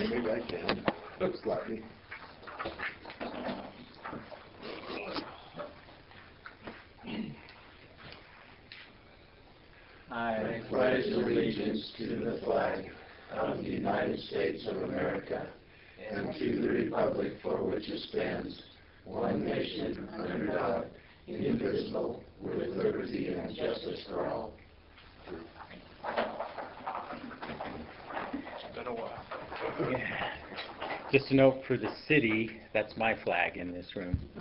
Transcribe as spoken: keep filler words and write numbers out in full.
maybe I can. Slightly. I pledge allegiance to the flag of the United States of America and to the republic for which it stands, one nation, under God, indivisible, with liberty and justice for all. It's been a while. Yeah. Just a note for the city, that's my flag in this room.